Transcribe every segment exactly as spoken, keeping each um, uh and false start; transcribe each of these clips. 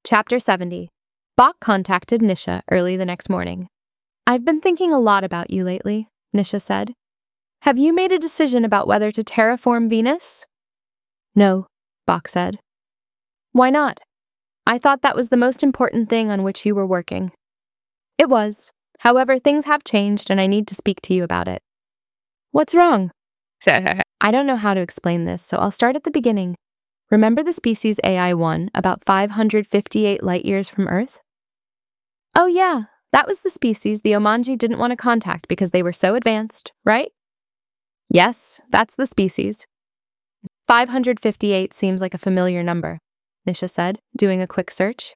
Chapter seventy. Bok contacted Nisha early the next morning. "I've been thinking a lot about you lately," Nisha said. "Have you made a decision about whether to terraform Venus?" "No," Bok said. "Why not? I thought that was the most important thing on which you were working." "It was. However, things have changed and I need to speak to you about it." "What's wrong?" "I don't know how to explain this, so I'll start at the beginning. Remember the species A I one, about five hundred fifty-eight light-years from Earth?" "Oh yeah, that was the species the Omanji didn't want to contact because they were so advanced, right?" "Yes, that's the species." five hundred fifty-eight seems like a familiar number," Nisha said, doing a quick search.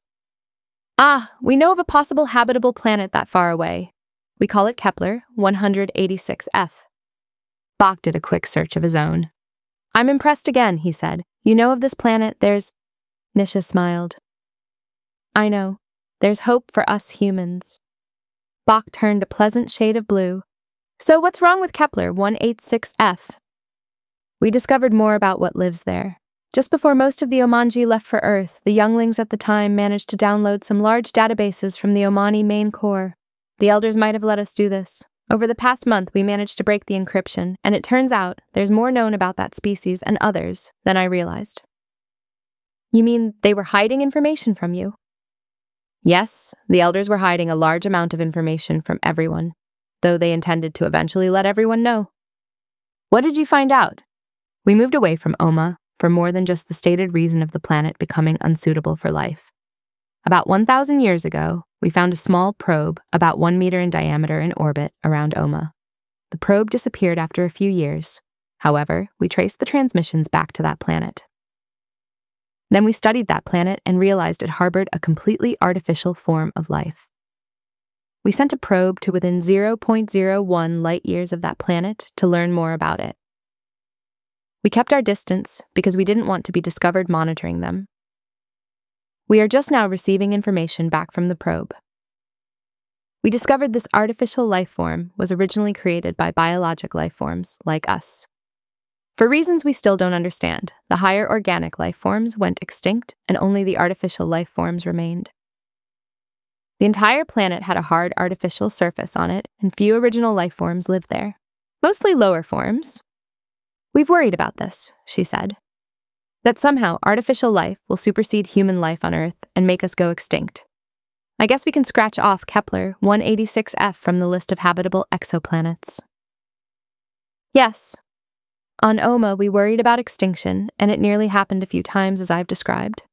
"Ah, we know of a possible habitable planet that far away. We call it Kepler one eighty-six f. Bok did a quick search of his own. "I'm impressed again," he said. "You know of this planet, there's—" Nisha smiled. "I know. There's hope for us humans." Bok turned a pleasant shade of blue. "So what's wrong with Kepler one eighty-six f? "We discovered more about what lives there. Just before most of the Omanji left for Earth, the younglings at the time managed to download some large databases from the Omani main core. The elders might have let us do this. Over the past month, we managed to break the encryption, and it turns out there's more known about that species and others than I realized." "You mean they were hiding information from you?" "Yes, the elders were hiding a large amount of information from everyone, though they intended to eventually let everyone know." "What did you find out?" "We moved away from Oma for more than just the stated reason of the planet becoming unsuitable for life. About one thousand years ago, we found a small probe about one meter in diameter in orbit around Oma. The probe disappeared after a few years. However, we traced the transmissions back to that planet. Then we studied that planet and realized it harbored a completely artificial form of life. We sent a probe to within zero point zero one light-years of that planet to learn more about it. We kept our distance because we didn't want to be discovered monitoring them. We are just now receiving information back from the probe. We discovered this artificial life form was originally created by biologic life forms like us. For reasons we still don't understand, the higher organic life forms went extinct and only the artificial life forms remained. The entire planet had a hard artificial surface on it, and few original life forms lived there. Mostly lower forms. We've worried about this," she said. "That somehow artificial life will supersede human life on Earth and make us go extinct. I guess we can scratch off Kepler one eighty-six f from the list of habitable exoplanets." "Yes. On Oma, we worried about extinction, and it nearly happened a few times as I've described.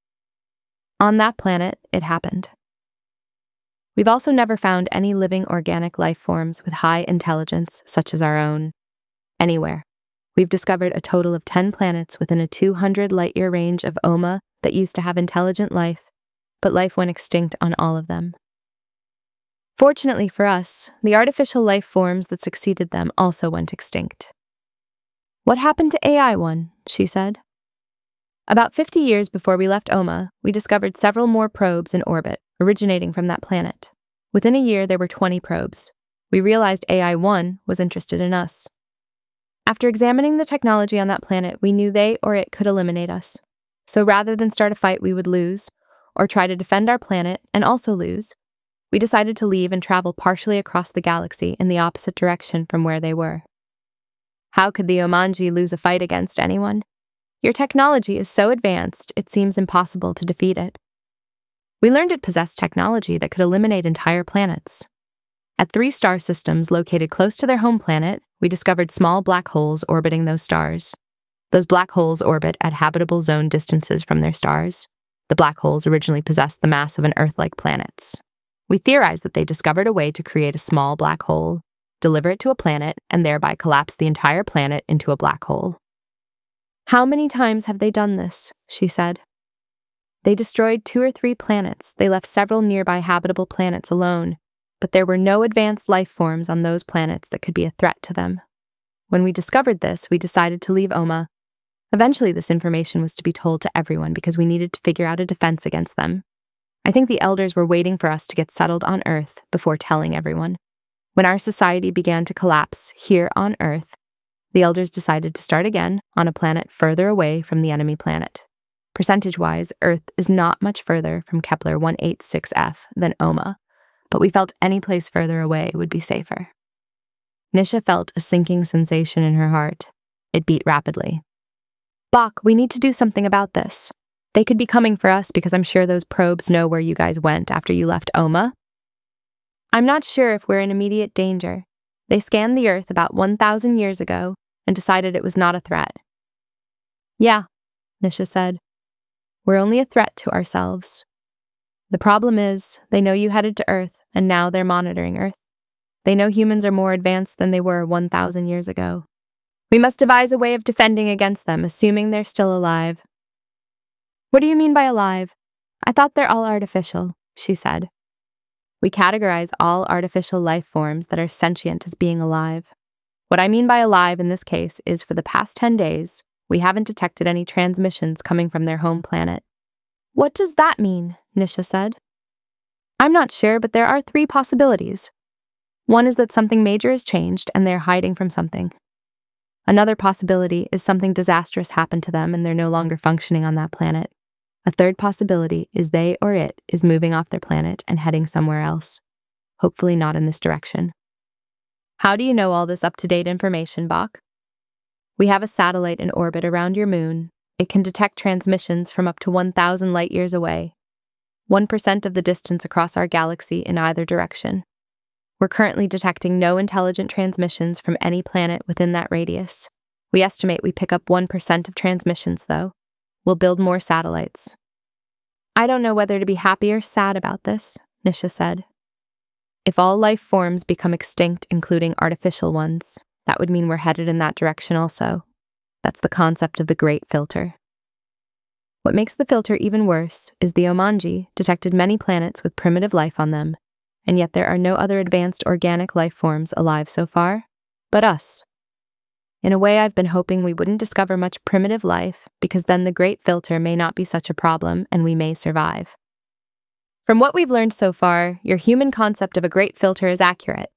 On that planet, it happened. We've also never found any living organic life forms with high intelligence, such as our own, anywhere. We've discovered a total of ten planets within a two hundred light-year range of Oma that used to have intelligent life, but life went extinct on all of them. Fortunately for us, the artificial life forms that succeeded them also went extinct." "What happened to A I one?" she said. "About fifty years before we left Oma, we discovered several more probes in orbit, originating from that planet. Within a year, there were twenty probes. We realized A I one was interested in us. After examining the technology on that planet, we knew they or it could eliminate us. So rather than start a fight we would lose, or try to defend our planet and also lose, we decided to leave and travel partially across the galaxy in the opposite direction from where they were. How could the Omanji lose a fight against anyone? Your technology is so advanced, it seems impossible to defeat it. We learned it possessed technology that could eliminate entire planets. At three star systems located close to their home planet, we discovered small black holes orbiting those stars. Those black holes orbit at habitable zone distances from their stars. The black holes originally possessed the mass of an Earth-like planets. We theorized that they discovered a way to create a small black hole, deliver it to a planet, and thereby collapse the entire planet into a black hole." "How many times have they done this?" she said. "They destroyed two or three planets. They left several nearby habitable planets alone. But there were no advanced life forms on those planets that could be a threat to them. When we discovered this, we decided to leave Oma. Eventually, this information was to be told to everyone because we needed to figure out a defense against them. I think the elders were waiting for us to get settled on Earth before telling everyone. When our society began to collapse here on Earth, the elders decided to start again on a planet further away from the enemy planet. Percentage-wise, Earth is not much further from Kepler one eighty-six f than O M A, but we felt any place further away would be safer. Nisha felt a sinking sensation in her heart. It beat rapidly. Bach, we need to do something about this. They could be coming for us because I'm sure those probes know where you guys went after you left O M A. I'm not sure if we're in immediate danger. They scanned the Earth about one thousand years ago and decided it was not a threat. Yeah, Nisha said. We're only a threat to ourselves. The problem is, they know you headed to Earth, and now they're monitoring Earth. They know humans are more advanced than they were one thousand years ago. We must devise a way of defending against them, assuming they're still alive. What do you mean by alive? I thought they're all artificial, she said. We categorize all artificial life forms that are sentient as being alive. What I mean by alive in this case is for the past ten days, we haven't detected any transmissions coming from their home planet. What does that mean? Nisha said. I'm not sure, but there are three possibilities. One is that something major has changed and they're hiding from something. Another possibility is something disastrous happened to them and they're no longer functioning on that planet. A third possibility is they or it is moving off their planet and heading somewhere else. Hopefully not in this direction. How do you know all this up-to-date information, Bach? We have a satellite in orbit around your moon. It can detect transmissions from up to one thousand light-years away, one percent of the distance across our galaxy in either direction. We're currently detecting no intelligent transmissions from any planet within that radius. We estimate we pick up one percent of transmissions, though. We'll build more satellites. I don't know whether to be happy or sad about this, Nisha said. If all life forms become extinct, including artificial ones, that would mean we're headed in that direction also. That's the concept of the Great Filter. What makes the filter even worse is the Omanji detected many planets with primitive life on them, and yet there are no other advanced organic life forms alive so far, but us. In a way, I've been hoping we wouldn't discover much primitive life, because then the Great Filter may not be such a problem and we may survive. From what we've learned so far, your human concept of a Great Filter is accurate.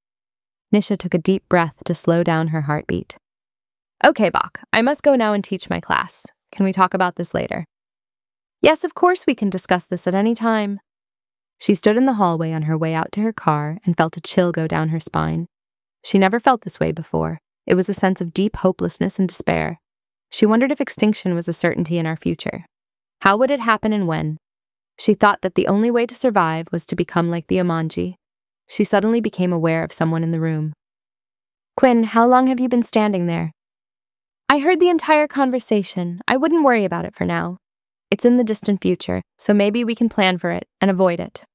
Nisha took a deep breath to slow down her heartbeat. Okay, Bach, I must go now and teach my class. Can we talk about this later? Yes, of course we can discuss this at any time. She stood in the hallway on her way out to her car and felt a chill go down her spine. She never felt this way before. It was a sense of deep hopelessness and despair. She wondered if extinction was a certainty in our future. How would it happen and when? She thought that the only way to survive was to become like the Omanji. She suddenly became aware of someone in the room. Quinn, how long have you been standing there? I heard the entire conversation. I wouldn't worry about it for now. It's in the distant future, so maybe we can plan for it and avoid it.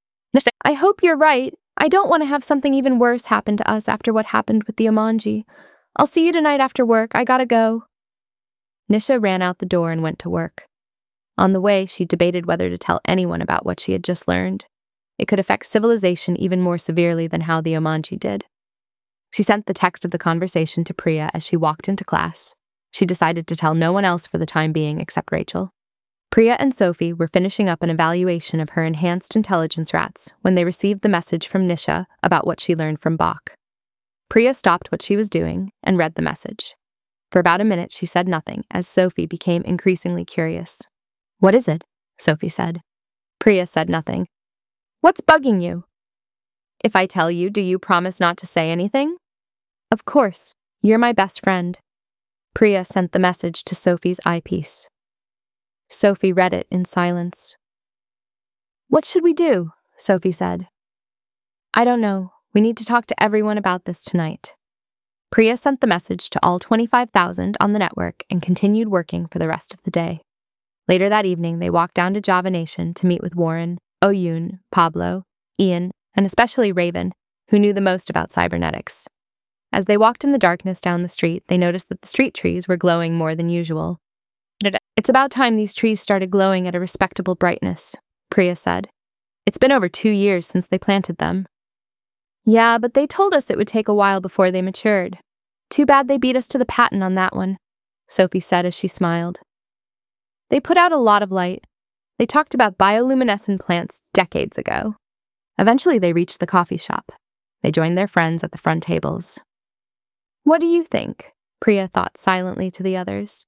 I hope you're right. I don't want to have something even worse happen to us after what happened with the Omanji. I'll see you tonight after work. I gotta go. Nisha ran out the door and went to work. On the way, she debated whether to tell anyone about what she had just learned. It could affect civilization even more severely than how the Omanji did. She sent the text of the conversation to Priya as she walked into class. She decided to tell no one else for the time being except Rachel. Priya and Sophie were finishing up an evaluation of her enhanced intelligence rats when they received the message from Nisha about what she learned from Bach. Priya stopped what she was doing and read the message. For about a minute, she said nothing as Sophie became increasingly curious. What is it? Sophie said. Priya said nothing. What's bugging you? If I tell you, do you promise not to say anything? Of course. You're my best friend. Priya sent the message to Sophie's eyepiece. Sophie read it in silence. What should we do? Sophie said. I don't know. We need to talk to everyone about this tonight. Priya sent the message to all twenty-five thousand on the network and continued working for the rest of the day. Later that evening, they walked down to Java Nation to meet with Warren, Oyun, Pablo, Ian, and especially Raven, who knew the most about cybernetics. As they walked in the darkness down the street, they noticed that the street trees were glowing more than usual. It's about time these trees started glowing at a respectable brightness, Priya said. It's been over two years since they planted them. Yeah, but they told us it would take a while before they matured. Too bad they beat us to the patent on that one, Sophie said as she smiled. They put out a lot of light. They talked about bioluminescent plants decades ago. Eventually they reached the coffee shop. They joined their friends at the front tables. What do you think? Priya thought silently to the others.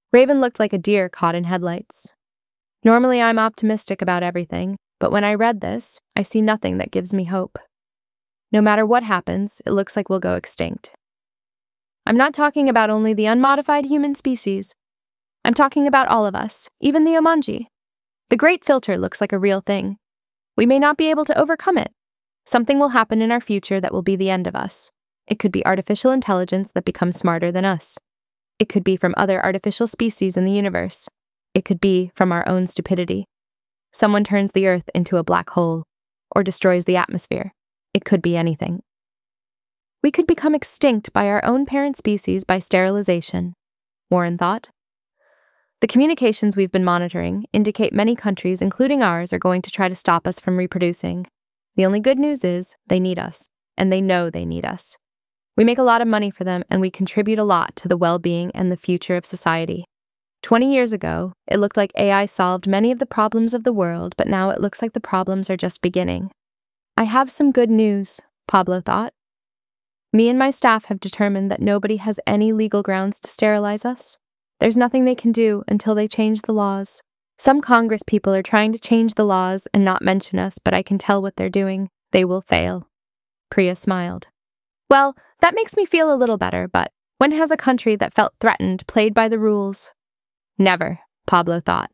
Raven looked like a deer caught in headlights. Normally I'm optimistic about everything, but when I read this, I see nothing that gives me hope. No matter what happens, it looks like we'll go extinct. I'm not talking about only the unmodified human species. I'm talking about all of us, even the Omanji. The Great Filter looks like a real thing. We may not be able to overcome it. Something will happen in our future that will be the end of us. It could be artificial intelligence that becomes smarter than us. It could be from other artificial species in the universe. It could be from our own stupidity. Someone turns the Earth into a black hole, or destroys the atmosphere. It could be anything. We could become extinct by our own parent species by sterilization, Warren thought. The communications we've been monitoring indicate many countries, including ours, are going to try to stop us from reproducing. The only good news is they need us, and they know they need us. We make a lot of money for them, and we contribute a lot to the well-being and the future of society. Twenty years ago, it looked like A I solved many of the problems of the world, but now it looks like the problems are just beginning. I have some good news, Pablo thought. Me and my staff have determined that nobody has any legal grounds to sterilize us. There's nothing they can do until they change the laws. Some Congress people are trying to change the laws and not mention us, but I can tell what they're doing. They will fail. Priya smiled. Well, that makes me feel a little better, but when has a country that felt threatened played by the rules? Never, Pablo thought.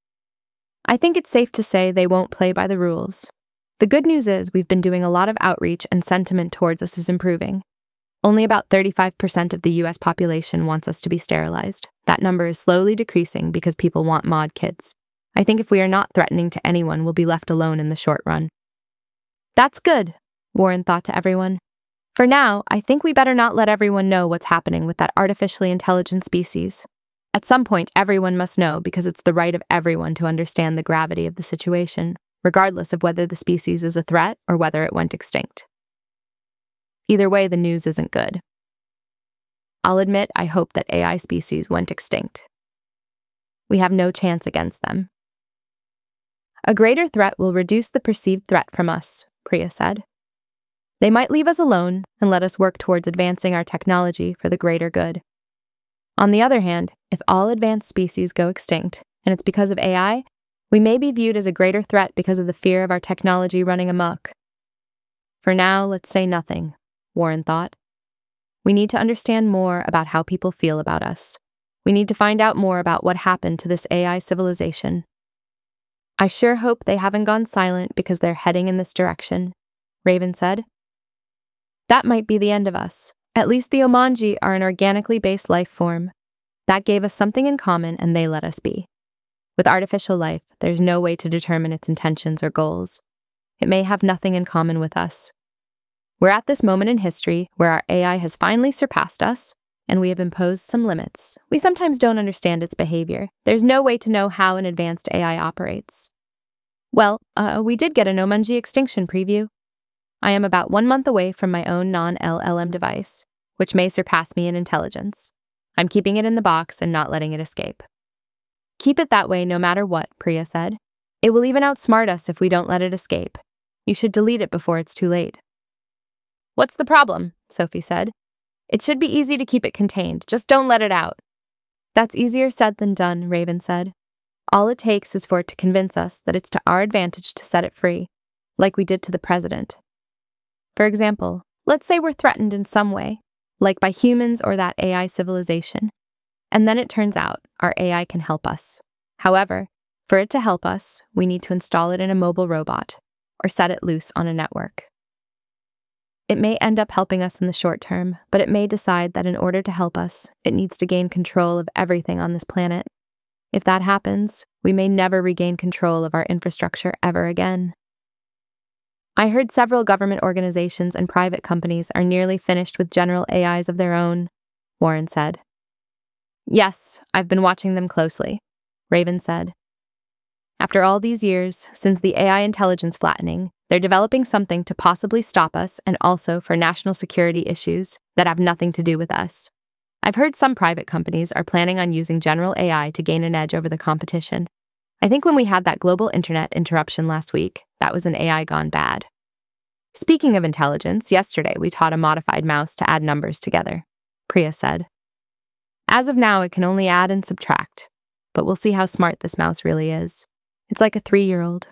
I think it's safe to say they won't play by the rules. The good news is we've been doing a lot of outreach and sentiment towards us is improving. Only about thirty-five percent of the U S population wants us to be sterilized. That number is slowly decreasing because people want mod kids. I think if we are not threatening to anyone, we'll be left alone in the short run. That's good, Warren thought to everyone. For now, I think we better not let everyone know what's happening with that artificially intelligent species. At some point, everyone must know because it's the right of everyone to understand the gravity of the situation, regardless of whether the species is a threat or whether it went extinct. Either way, the news isn't good. I'll admit I hope that A I species went extinct. We have no chance against them. A greater threat will reduce the perceived threat from us, Priya said. They might leave us alone and let us work towards advancing our technology for the greater good. On the other hand, if all advanced species go extinct, and it's because of A I, we may be viewed as a greater threat because of the fear of our technology running amok. For now, let's say nothing, Warren thought. We need to understand more about how people feel about us. We need to find out more about what happened to this A I civilization. I sure hope they haven't gone silent because they're heading in this direction, Raven said. That might be the end of us. At least the Omanji are an organically based life form. That gave us something in common and they let us be. With artificial life, there's no way to determine its intentions or goals. It may have nothing in common with us. We're at this moment in history where our A I has finally surpassed us, and we have imposed some limits. We sometimes don't understand its behavior. There's no way to know how an advanced A I operates. Well, uh, we did get an Omanji extinction preview. I am about one month away from my own non-L L M device, which may surpass me in intelligence. I'm keeping it in the box and not letting it escape. Keep it that way no matter what, Priya said. It will even outsmart us if we don't let it escape. You should delete it before it's too late. What's the problem? Sophie said. It should be easy to keep it contained. Just don't let it out. That's easier said than done, Raven said. All it takes is for it to convince us that it's to our advantage to set it free, like we did to the president. For example, let's say we're threatened in some way, like by humans or that A I civilization. And then it turns out our A I can help us. However, for it to help us, we need to install it in a mobile robot or set it loose on a network. It may end up helping us in the short term, but it may decide that in order to help us, it needs to gain control of everything on this planet. If that happens, we may never regain control of our infrastructure ever again. I heard several government organizations and private companies are nearly finished with general A Is of their own, Warren said. Yes, I've been watching them closely, Raven said. After all these years, since the A I intelligence flattening, they're developing something to possibly stop us and also for national security issues that have nothing to do with us. I've heard some private companies are planning on using general A I to gain an edge over the competition. I think when we had that global internet interruption last week, that was an A I gone bad. Speaking of intelligence, yesterday we taught a modified mouse to add numbers together, Priya said. As of now, it can only add and subtract, but we'll see how smart this mouse really is. It's like a three-year-old.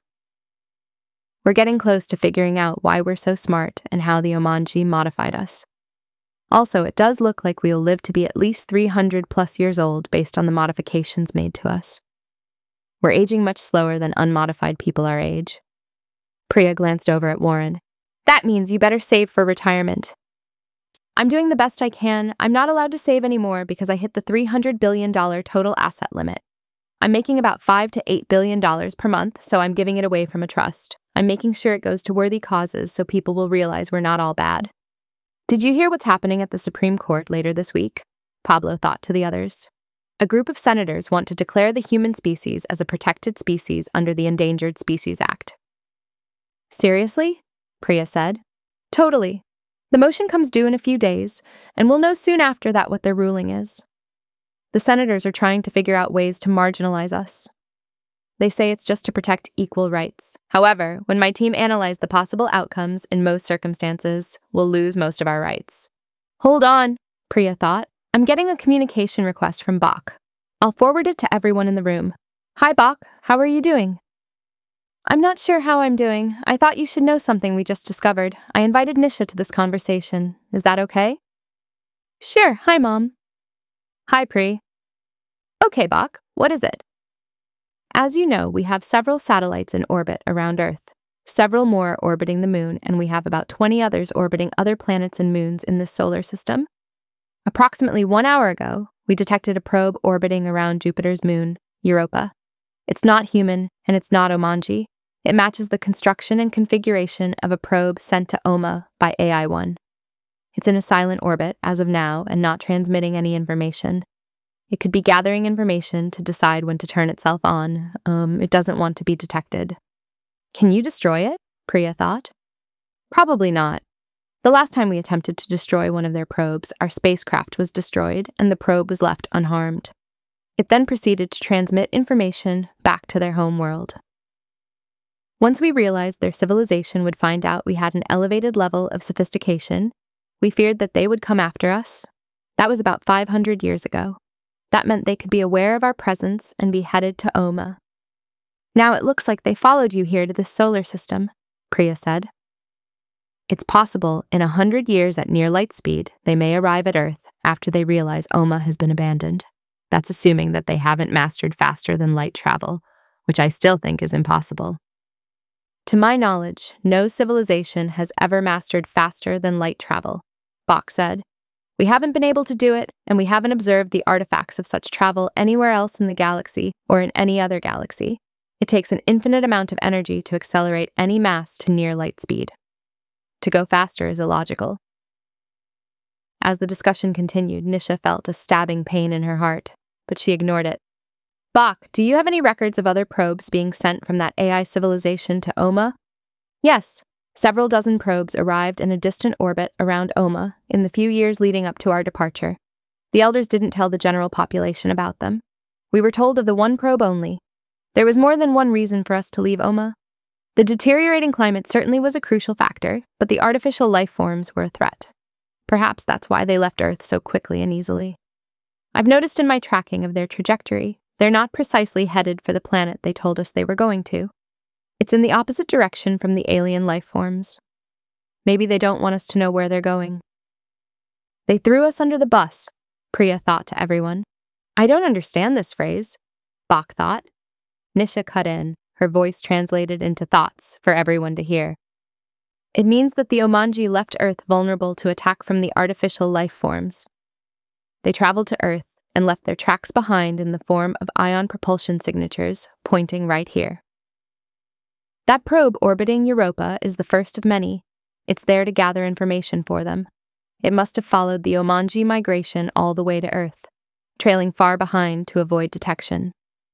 We're getting close to figuring out why we're so smart and how the Omanji modified us. Also, it does look like we'll live to be at least three hundred plus years old based on the modifications made to us. We're aging much slower than unmodified people our age. Priya glanced over at Warren. That means you better save for retirement. I'm doing the best I can. I'm not allowed to save anymore because I hit the three hundred billion dollars total asset limit. I'm making about five to eight billion dollars per month, so I'm giving it away from a trust. I'm making sure it goes to worthy causes so people will realize we're not all bad. Did you hear what's happening at the Supreme Court later this week? Pablo thought to the others. A group of senators want to declare the human species as a protected species under the Endangered Species Act. Seriously? Priya said. Totally. The motion comes due in a few days, and we'll know soon after that what their ruling is. The senators are trying to figure out ways to marginalize us. They say it's just to protect equal rights. However, when my team analyzed the possible outcomes, in most circumstances, we'll lose most of our rights. Hold on, Priya thought. I'm getting a communication request from Bach. I'll forward it to everyone in the room. Hi, Bach. How are you doing? I'm not sure how I'm doing. I thought you should know something we just discovered. I invited Nisha to this conversation. Is that okay? Sure. Hi, Mom. Hi, Pri. Okay, Bach. What is it? As you know, we have several satellites in orbit around Earth, several more orbiting the Moon, and we have about twenty others orbiting other planets and moons in this solar system. Approximately one hour ago, we detected a probe orbiting around Jupiter's moon, Europa. It's not human, and it's not Omanji. It matches the construction and configuration of a probe sent to O M A by A I one. It's in a silent orbit as of now and not transmitting any information. It could be gathering information to decide when to turn itself on. Um, it doesn't want to be detected. Can you destroy it? Priya thought. Probably not. The last time we attempted to destroy one of their probes, our spacecraft was destroyed and the probe was left unharmed. It then proceeded to transmit information back to their home world. Once we realized their civilization would find out we had an elevated level of sophistication, we feared that they would come after us. That was about five hundred years ago. That meant they could be aware of our presence and be headed to O M A. Now it looks like they followed you here to this solar system, Priya said. It's possible in a hundred years at near light speed, they may arrive at Earth after they realize O M A has been abandoned. That's assuming that they haven't mastered faster than light travel, which I still think is impossible. To my knowledge, no civilization has ever mastered faster than light travel, Bach said. We haven't been able to do it, and we haven't observed the artifacts of such travel anywhere else in the galaxy or in any other galaxy. It takes an infinite amount of energy to accelerate any mass to near light speed. To go faster is illogical. As the discussion continued, Nisha felt a stabbing pain in her heart, but she ignored it. Bach, do you have any records of other probes being sent from that A I civilization to O M A? Yes. Several dozen probes arrived in a distant orbit around O M A in the few years leading up to our departure. The elders didn't tell the general population about them. We were told of the one probe only. There was more than one reason for us to leave O M A. The deteriorating climate certainly was a crucial factor, but the artificial life forms were a threat. Perhaps that's why they left Earth so quickly and easily. I've noticed in my tracking of their trajectory, they're not precisely headed for the planet they told us they were going to. It's in the opposite direction from the alien life forms. Maybe they don't want us to know where they're going. They threw us under the bus, Priya thought to everyone. I don't understand this phrase, Bach thought. Nisha cut in, her voice translated into thoughts for everyone to hear. It means that the Omanji left Earth vulnerable to attack from the artificial life forms. They traveled to Earth and left their tracks behind in the form of ion propulsion signatures pointing right here. That probe orbiting Europa is the first of many. It's there to gather information for them. It must have followed the Omanji migration all the way to Earth, trailing far behind to avoid detection.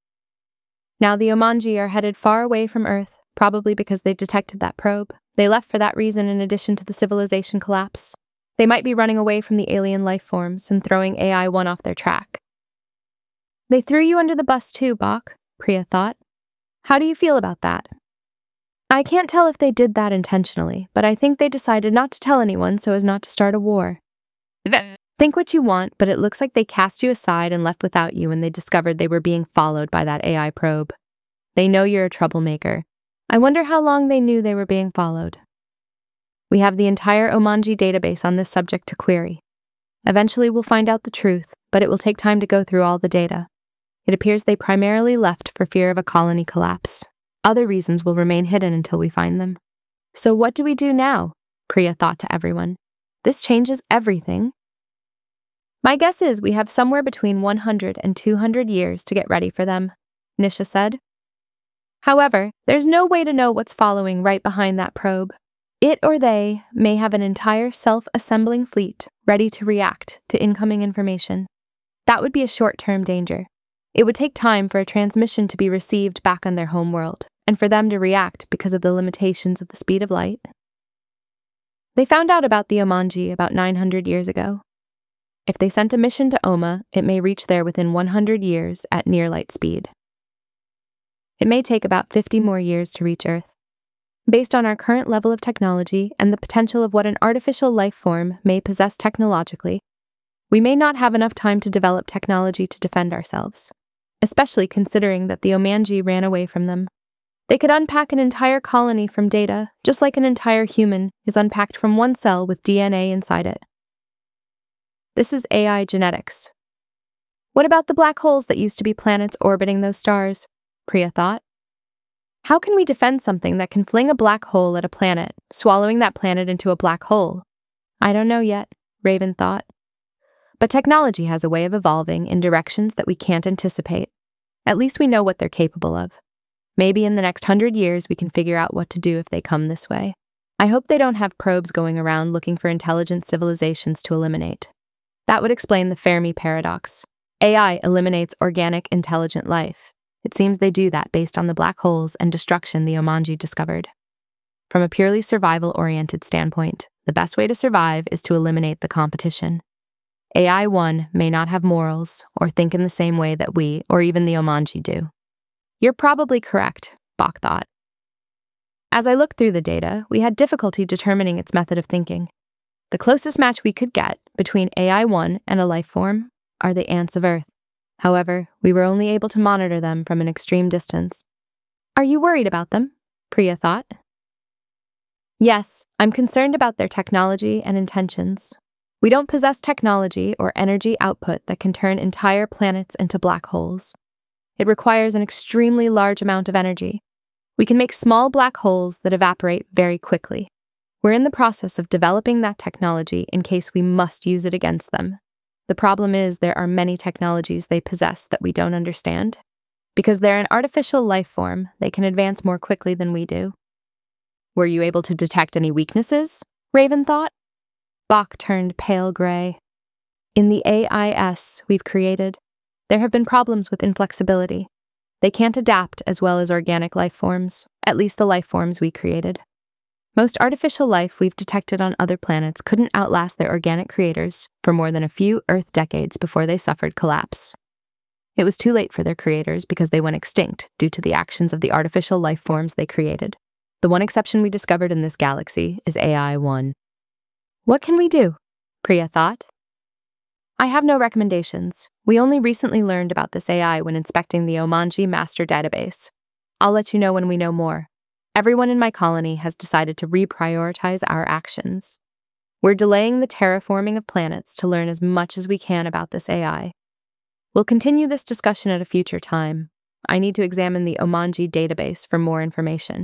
Now the Omanji are headed far away from Earth, probably because they detected that probe. They left for that reason in addition to the civilization collapse. They might be running away from the alien life forms and throwing A I one off their track. They threw you under the bus too, Bach, Priya thought. How do you feel about that? I can't tell if they did that intentionally, but I think they decided not to tell anyone so as not to start a war. Think what you want, but it looks like they cast you aside and left without you when they discovered they were being followed by that A I probe. They know you're a troublemaker. I wonder how long they knew they were being followed. We have the entire Omanji database on this subject to query. Eventually we'll find out the truth, but it will take time to go through all the data. It appears they primarily left for fear of a colony collapse. Other reasons will remain hidden until we find them. So what do we do now? Priya thought to everyone. This changes everything. My guess is we have somewhere between one hundred and two hundred years to get ready for them, Nisha said. However, there's no way to know what's following right behind that probe. It or they may have an entire self-assembling fleet ready to react to incoming information. That would be a short-term danger. It would take time for a transmission to be received back on their homeworld, and for them to react because of the limitations of the speed of light. They found out about the Omanji about nine hundred years ago. If they sent a mission to Oma, it may reach there within one hundred years at near light speed. It may take about fifty more years to reach Earth. Based on our current level of technology and the potential of what an artificial life form may possess technologically, we may not have enough time to develop technology to defend ourselves, especially considering that the Omanji ran away from them. They could unpack an entire colony from data, just like an entire human is unpacked from one cell with D N A inside it. This is A I genetics. What about the black holes that used to be planets orbiting those stars? Priya thought. How can we defend something that can fling a black hole at a planet, swallowing that planet into a black hole? I don't know yet, Raven thought. But technology has a way of evolving in directions that we can't anticipate. At least we know what they're capable of. Maybe in the next hundred years we can figure out what to do if they come this way. I hope they don't have probes going around looking for intelligent civilizations to eliminate. That would explain the Fermi paradox. A I eliminates organic, intelligent life. It seems they do that based on the black holes and destruction the Omanji discovered. From a purely survival-oriented standpoint, the best way to survive is to eliminate the competition. A I one may not have morals or think in the same way that we, or even the Omanji, do. You're probably correct, Bach thought. As I looked through the data, we had difficulty determining its method of thinking. The closest match we could get between A I one and a life form are the ants of Earth. However, we were only able to monitor them from an extreme distance. Are you worried about them? Priya thought. Yes, I'm concerned about their technology and intentions. We don't possess technology or energy output that can turn entire planets into black holes. It requires an extremely large amount of energy. We can make small black holes that evaporate very quickly. We're in the process of developing that technology in case we must use it against them. The problem is there are many technologies they possess that we don't understand. Because they're an artificial life form, they can advance more quickly than we do. Were you able to detect any weaknesses? Raven thought. Bach turned pale gray. In the A I S we've created, there have been problems with inflexibility. They can't adapt as well as organic life forms, at least the life forms we created. Most artificial life we've detected on other planets couldn't outlast their organic creators for more than a few Earth decades before they suffered collapse. It was too late for their creators because they went extinct due to the actions of the artificial life forms they created. The one exception we discovered in this galaxy is A I one. What can we do? Priya thought. I have no recommendations. We only recently learned about this A I when inspecting the Omanji master database. I'll let you know when we know more. Everyone in my colony has decided to reprioritize our actions. We're delaying the terraforming of planets to learn as much as we can about this A I. We'll continue this discussion at a future time. I need to examine the Omanji database for more information.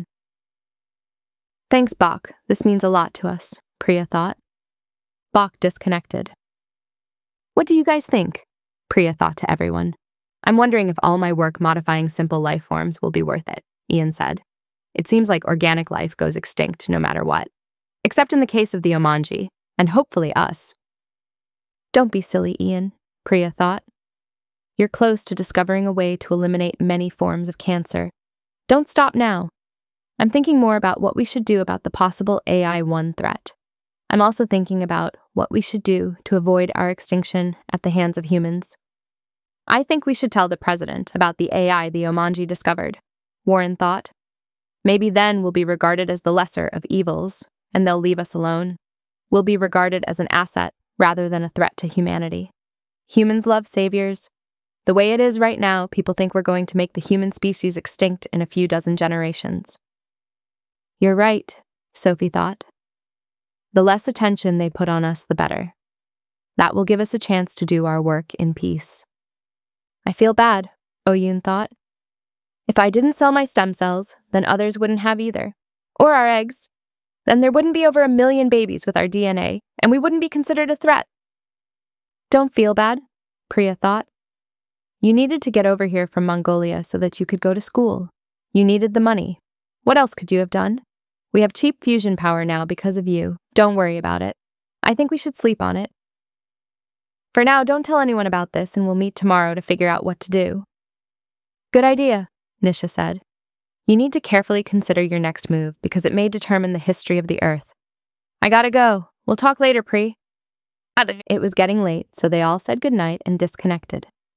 Thanks, Bach. This means a lot to us, Priya thought. Bach disconnected. What do you guys think? Priya thought to everyone. I'm wondering if all my work modifying simple life forms will be worth it, Ian said. It seems like organic life goes extinct no matter what. Except in the case of the Omanji, and hopefully us. Don't be silly, Ian, Priya thought. You're close to discovering a way to eliminate many forms of cancer. Don't stop now. I'm thinking more about what we should do about the possible A I one threat. I'm also thinking about what we should do to avoid our extinction at the hands of humans. I think we should tell the president about the A I the Omanji discovered, Warren thought. Maybe then we'll be regarded as the lesser of evils, and they'll leave us alone. We'll be regarded as an asset rather than a threat to humanity. Humans love saviors. The way it is right now, people think we're going to make the human species extinct in a few dozen generations. You're right, Sophie thought. The less attention they put on us, the better. That will give us a chance to do our work in peace. I feel bad, Oyun thought. If I didn't sell my stem cells, then others wouldn't have either. Or our eggs. Then there wouldn't be over a million babies with our D N A, and we wouldn't be considered a threat. Don't feel bad, Priya thought. You needed to get over here from Mongolia so that you could go to school. You needed the money. What else could you have done? We have cheap fusion power now because of you. Don't worry about it. I think we should sleep on it. For now, don't tell anyone about this, and we'll meet tomorrow to figure out what to do. Good idea, Nisha said. You need to carefully consider your next move because it may determine the history of the Earth. I gotta go. We'll talk later, Pri. It was getting late, so they all said goodnight and disconnected.